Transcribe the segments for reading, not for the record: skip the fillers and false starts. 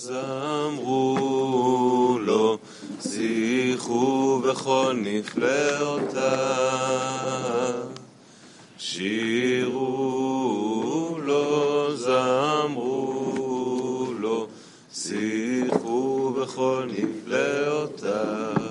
זמרו לו, שיחו בכל נפלאותיו. שירו לו, זמרו לו, שיחו בכל נפלאותיו.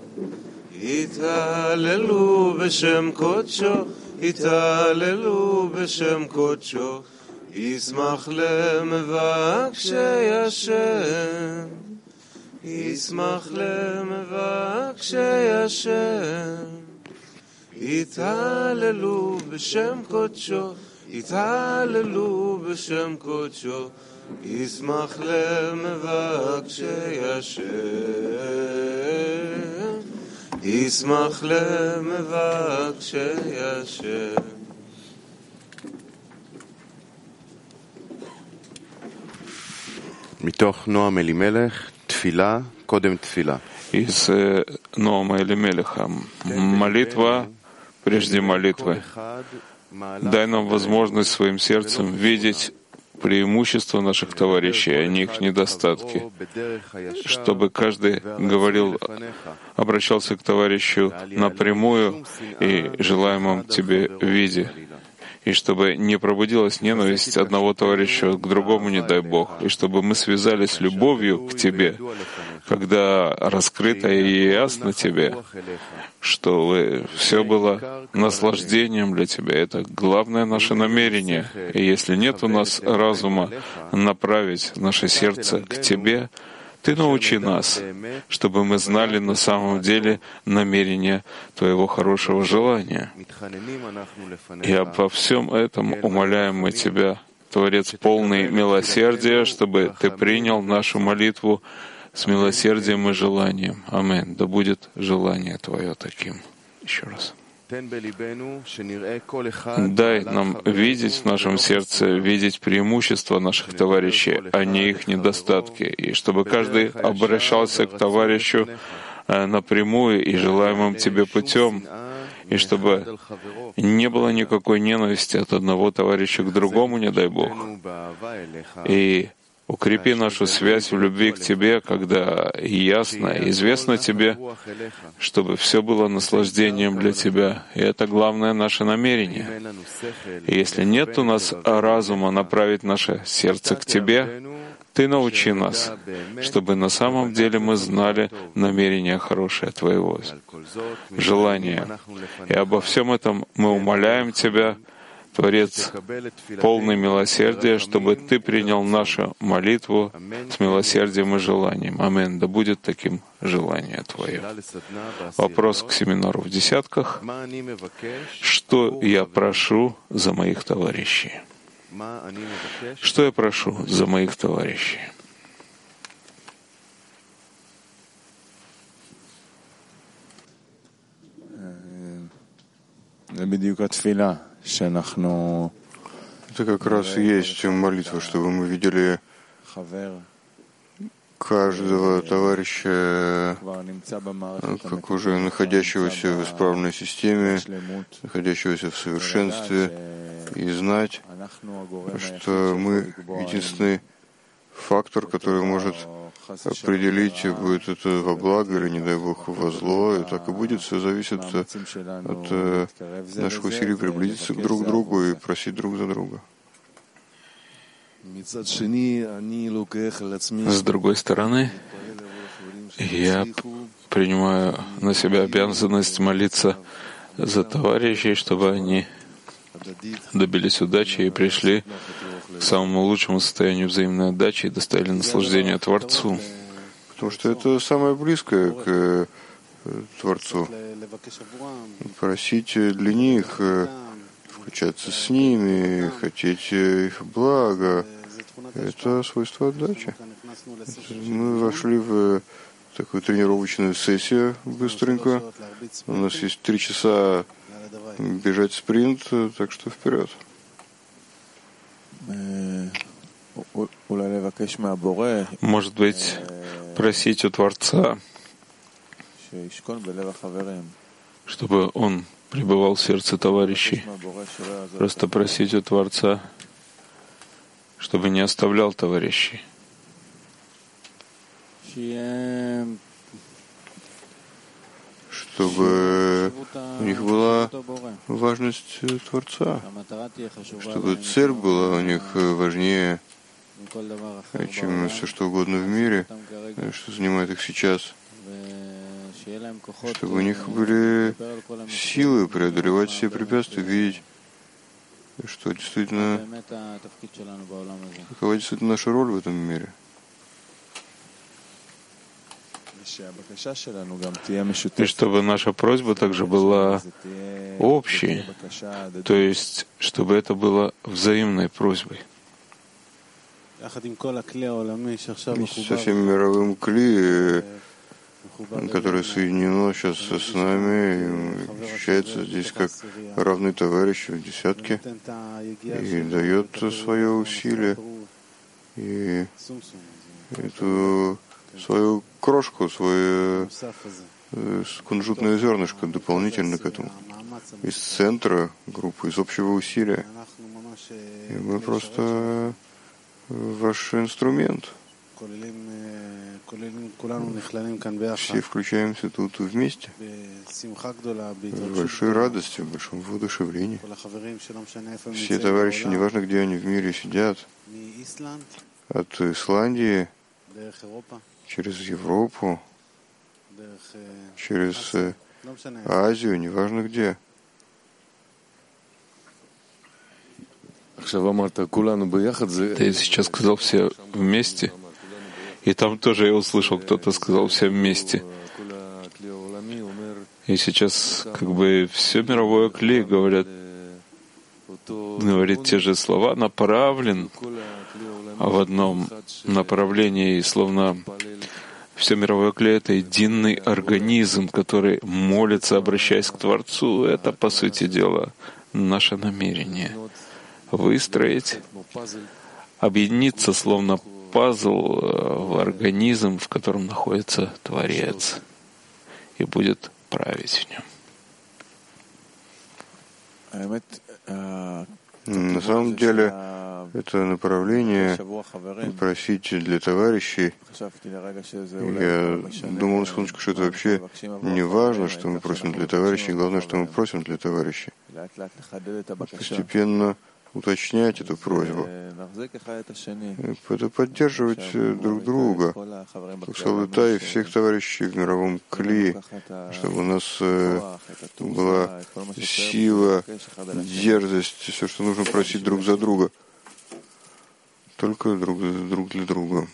התהללו בשם קודשו, התהללו בשם קודשו, ישמח למבקשי השם, ישמח למבקשי השם. התהללו בשם קודשו, התהללו בשם קודשו, ישמח למבקשי השם, ישמח למבקשי השם. מתוך נועם אלימלך, תפילה, קודם תפילה. Из Ноама Элимелеха. Молитва прежде молитвы. Дай нам возможность своим сердцем видеть преимущества наших товарищей, а не их недостатки, чтобы каждый говорил, обращался к товарищу напрямую и желаемом тебе виде, и чтобы не пробудилась ненависть одного товарища к другому, не дай Бог, и чтобы мы связались любовью к тебе, когда раскрыто и ясно тебе, что все было наслаждением для тебя. Это главное наше намерение. И если нет у нас разума направить наше сердце к тебе, ты научи нас, чтобы мы знали на самом деле намерение твоего хорошего желания. И обо всем этом умоляем мы тебя, Творец полный милосердия, чтобы ты принял нашу молитву с милосердием и желанием. Аминь. Да будет желание твое таким. Еще раз. Дай нам видеть в нашем сердце, видеть преимущества наших товарищей, а не их недостатки, и чтобы каждый обращался к товарищу напрямую и желаемым тебе путем, и чтобы не было никакой ненависти от одного товарища к другому, не дай Бог. И укрепи нашу связь в любви к Тебе, когда ясно и известно Тебе, чтобы все было наслаждением для Тебя. И это главное наше намерение. И если нет у нас разума направить наше сердце к Тебе, Ты научи нас, чтобы на самом деле мы знали намерение хорошее Твоего желания. И обо всем этом мы умоляем Тебя, Творец, полный милосердия, чтобы Ты принял нашу молитву с милосердием и желанием. Аминь. Да будет таким желание Твое. Вопрос к семинару в десятках. Что я прошу за моих товарищей? Что я прошу за моих товарищей? Это как раз и есть молитва, чтобы мы видели каждого товарища как уже находящегося в исправной системе, находящегося в совершенстве, и знать, что мы единственный фактор, который может определить, будет это во благо или, не дай Бог, во зло, и так и будет. Все зависит от наших усилий приблизиться друг к другу и просить друг за друга. С другой стороны, я принимаю на себя обязанность молиться за товарищей, чтобы они добились удачи и пришли к самому лучшему состоянию взаимной отдачи и доставили наслаждение Творцу. Потому что это самое близкое к Творцу. Просить для них, включаться с ними, хотеть их блага — это свойство отдачи. Мы вошли в такую тренировочную сессию быстренько. У нас есть 3 часа бежать спринт, так что вперед. Может быть, просить у Творца, чтобы Он пребывал в сердце товарищей. Просто просить у Творца, чтобы не оставлял товарищей. чтобы у них была важность Творца, чтобы цель была у них важнее, чем все что угодно в мире, что занимает их сейчас, чтобы у них были силы преодолевать все препятствия, видеть, что действительно, какова действительно наша роль в этом мире. И чтобы наша просьба также была общей, то есть, чтобы это было взаимной просьбой. Со всем мировым кли, которое соединено сейчас с нами, ощущается здесь как равный товарищ в десятке и дает свое усилие и эту свою крошку, свое кунжутное зернышко дополнительно к этому, из центра группы, из общего усилия. И мы просто ваш инструмент. Все включаемся тут вместе, в большой радости, в большом воодушевлении. Все товарищи, неважно где они в мире сидят, от Исландии, через Европу, через Азию, неважно где. Ты сейчас сказал все вместе, и там тоже я услышал, кто-то сказал все вместе. И сейчас как бы все мировое кли говорит те же слова, направлен в одном направлении, и словно все мировое кли — это единый организм, который молится, обращаясь к Творцу. Это, по сути дела, наше намерение — выстроить, объединиться, словно пазл, в организм, в котором находится Творец, и будет править в нем. На самом деле, это направление просить для товарищей. Я думал на секундочку, что это вообще не важно, что мы просим для товарищей, главное, что мы просим для товарищей. Постепенно уточнять эту просьбу, это поддерживать друг друга, и всех товарищей в мировом кли, чтобы у нас была сила, дерзость, все, что нужно просить друг за друга, только друг для друга.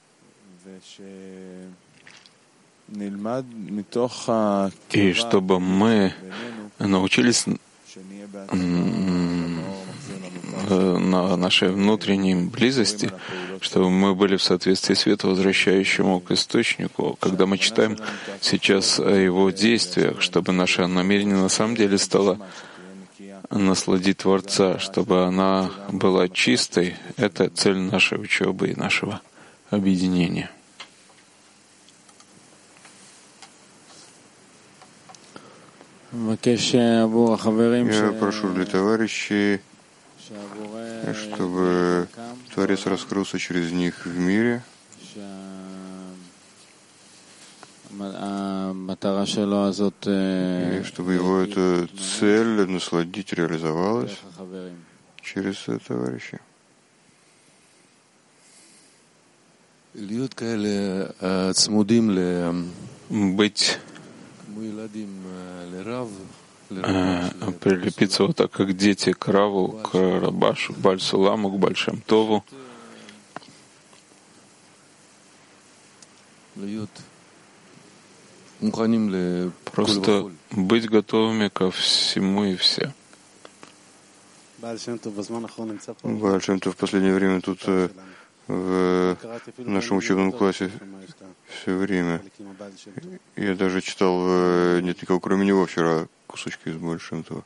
И чтобы мы научились на нашей внутренней близости, чтобы мы были в соответствии света, возвращающему к источнику, когда мы читаем сейчас о его действиях, чтобы наше намерение на самом деле стало насладить Творца, чтобы она была чистой. Это цель нашей учебы и нашего объединения. Я прошу для товарищей, чтобы Творец раскрылся через них в мире, и чтобы его эта цель насладить реализовалась через товарищей. Быть, прилепиться вот так, как дети, к Раву, к Рабашу, к Баль-Суламу, к Баль-Шем Тову. Просто быть готовыми ко всему и все. Баль-Шем Тов в последнее время тут в нашем учебном классе все время. Я даже читал, нет никого кроме него вчера, кусочки из Баль-Шем Това.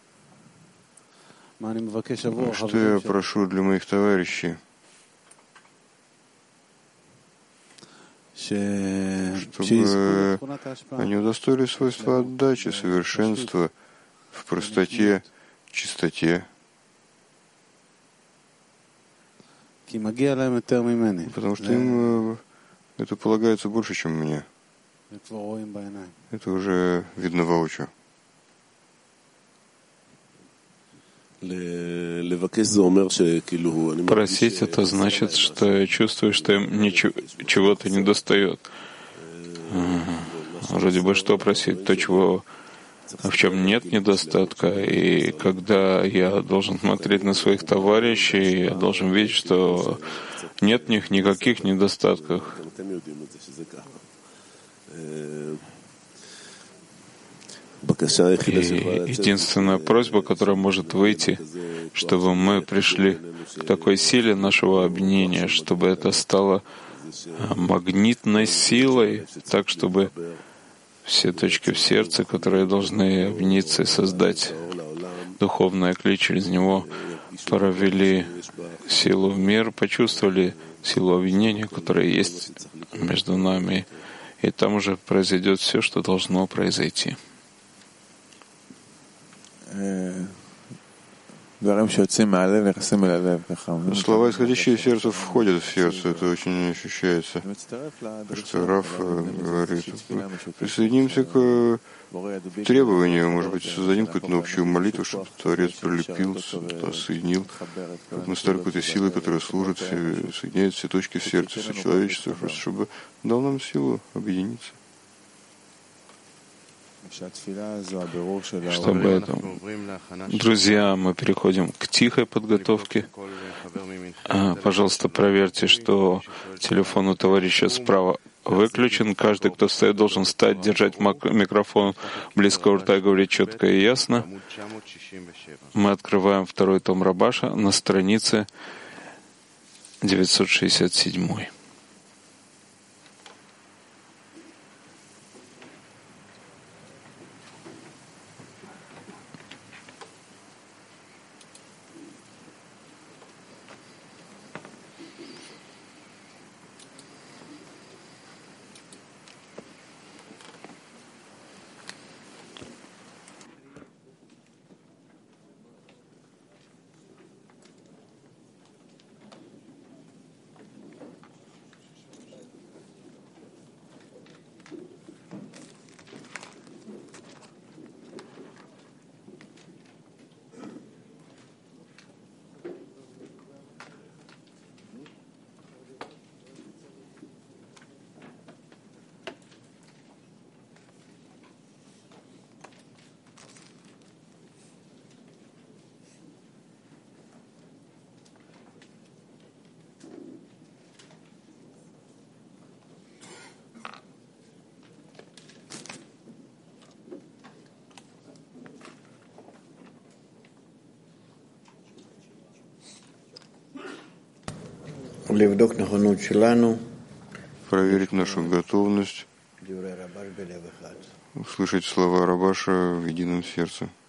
Что я прошу для моих товарищей? Чтобы они удостоили свойства отдачи, совершенства в простоте, чистоте. Потому что им Это полагается больше, чем мне. Это уже видно воочию. Просить — это значит, что я чувствую, что им чего-то не достает. Вроде бы что просить? То, чего в чем нет недостатка. И когда я должен смотреть на своих товарищей, я должен видеть, что нет в них никаких недостатков. И единственная просьба, которая может выйти, чтобы мы пришли к такой силе нашего объединения, чтобы это стало магнитной силой, так, чтобы все точки в сердце, которые должны объединиться и создать духовное клей через него, провели силу в мир, почувствовали силу объединения, которая есть между нами, и там уже произойдет все, что должно произойти. Слова, исходящие из сердца, входят в сердце, это очень ощущается. Что Раф говорит, присоединимся к требованию, может быть, создадим какую-то общую молитву, чтобы Творец прилепил, соединил. Мы стали какой-то силой, которая служит, соединяет все точки в сердце, все человечество, просто чтобы дал нам силу объединиться. Чтобы это... Друзья, мы переходим к тихой подготовке. Пожалуйста, проверьте, что телефон у товарища справа выключен. Каждый, кто встает, должен встать, держать микрофон близко у рта и говорить четко и ясно. Мы открываем второй том Рабаша на странице 967. Проверить нашу готовность услышать слова Рабаша в едином сердце.